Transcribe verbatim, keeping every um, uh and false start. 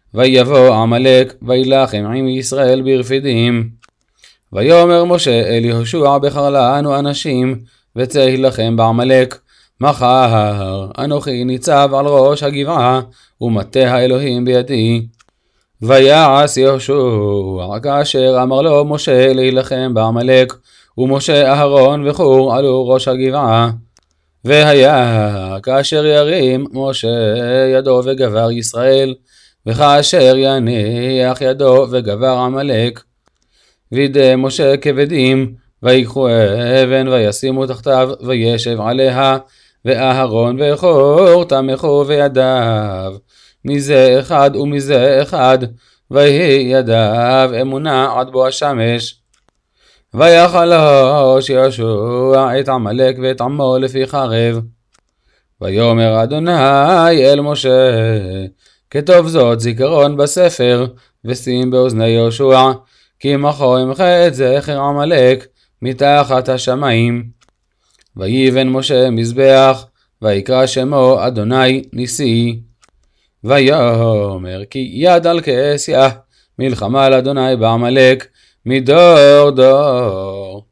ויבוא עמלק וילחם עם ישראל ברפידים. ויאמר משה אל יהושע בחר לנו אנשים וצא הילחם בעמלק. מחר אנוכי ניצב על ראש הגבעה ומטה האלוהים בידי. ויעש יהושע כאשר אמר לו משה להילחם בעמלק, ומשה אהרון וחור עלו ראש הגבעה. והיה כאשר ירים משה ידו וגבר ישראל, וכאשר יניח ידו וגבר עמלק. וידי משה כבדים, ויקחו אבן וישימו תחתיו וישב עליה, ואהרון וחור תמכו בידיו, מזה אחד ומזה אחד, ויהי ידיו אמונה עד בוא השמש. ויחלוש יהושע את עמלק ואת עמו לפי חרב. ויאמר אדוני אל משה, כתוב זאת זיכרון בספר, ושים באוזני יהושע, כי מחו אמחה את זכר עמלק מתחת השמיים. ויבן משה מזבח, ויקרא שמו אדוני ניסי. ויאמר כי יד על כאסיה, מלחמה לאדוני בעמלק מדור דור.